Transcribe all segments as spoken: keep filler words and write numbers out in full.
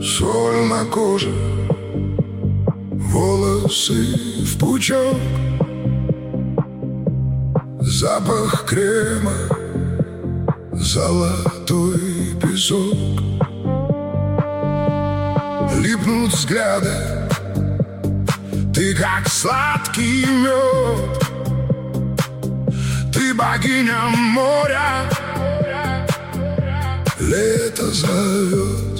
Соль на коже, волосы в пучок, запах крема, золотой песок. Липнут взгляды, ты как сладкий мед, ты богиня моря, лето зовет.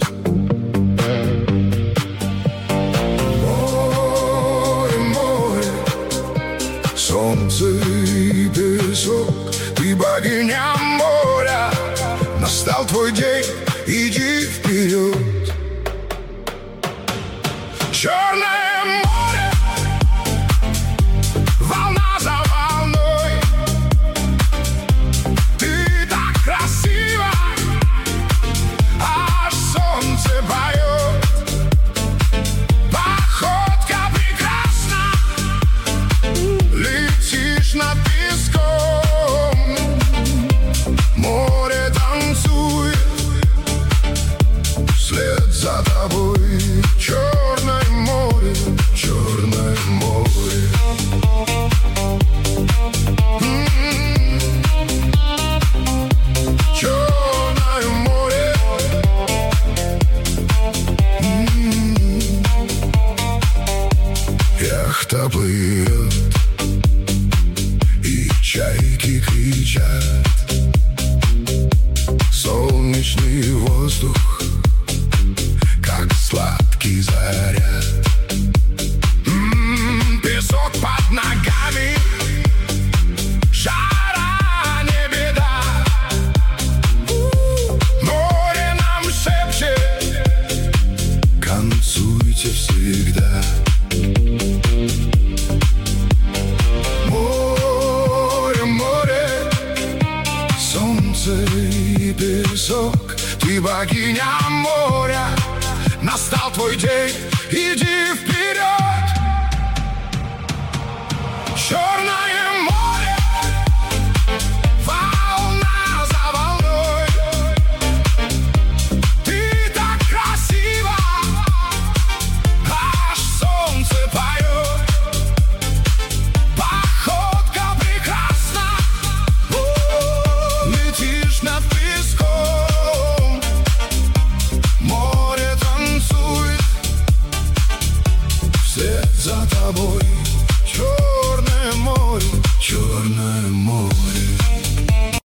Море, море, солнце и песок, ты богиня моря. Настал твой день, иди вперед. Черное море, волна за волной, ты так красива, аж солнце поет. Походка прекрасна, летишь над песком, море танцует вслед за тобой. Черное море, черное море. М-м-м. Черное море. М-м-м. Яхта плывет, и чайки кричат. Солнечный воздух, как сладкий заряд. М-м, песок под ногами, жара не беда. Море нам шепчет, танцуйте всегда. Море, море, солнце и песок, ты богиня моря. Настал твой день, иди вперед. Черное море, волна за волной, ты так красива, аж солнце поет. Походка прекрасна, о, летишь над